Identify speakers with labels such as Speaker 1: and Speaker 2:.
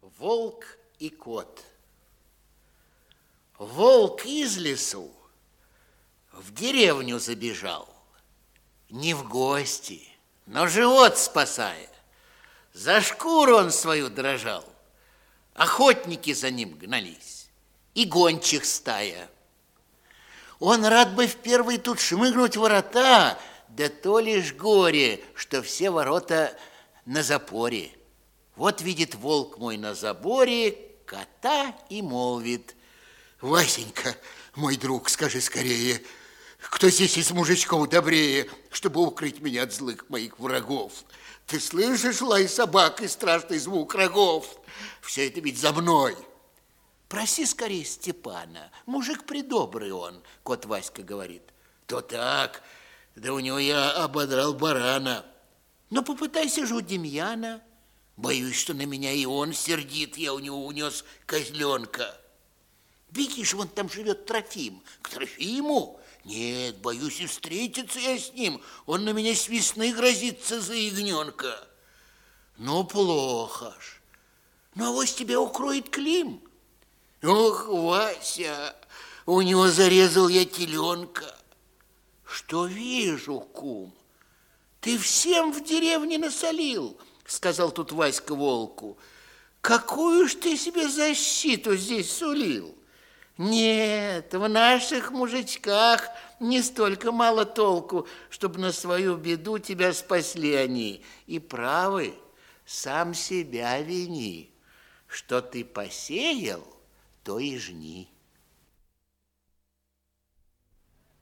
Speaker 1: Волк и кот. Волк из лесу в деревню забежал, не в гости, но живот спасая. За шкуру он свою дрожал, охотники за ним гнались, и гончих стая. Он рад бы в первый тут шмыгнуть ворота, да то лишь горе, что все ворота на запоре. Вот видит волк мой на заборе кота и молвит:
Speaker 2: Васенька, мой друг, скажи скорее, кто здесь из мужичков добрее, чтобы укрыть меня от злых моих врагов? Ты слышишь лай собак и страшный звук рогов? Все это ведь за мной.
Speaker 1: Проси скорее Степана, мужик придобрый он, кот Васька говорит.
Speaker 2: То так, да у него я ободрал барана.
Speaker 1: Но попытайся же у Демьяна.
Speaker 2: Боюсь, что на меня и он сердит, я у него унес козленка.
Speaker 1: Видишь, вон там живет Трофим.
Speaker 2: К Трофиму? Нет, боюсь и встретиться я с ним. Он на меня с весны грозится за ягненка.
Speaker 1: Ну, плохо ж. Ну, авось тебя укроет Клим.
Speaker 2: Ох, Вася, у него зарезал я теленка.
Speaker 1: Что вижу, кум, ты всем в деревне насолил, сказал тут Васька волку. Какую ж ты себе защиту здесь сулил? Нет, в наших мужичках не столько мало толку, чтобы на свою беду тебя спасли они. И правы, сам себя вини. Что ты посеял, то и жни.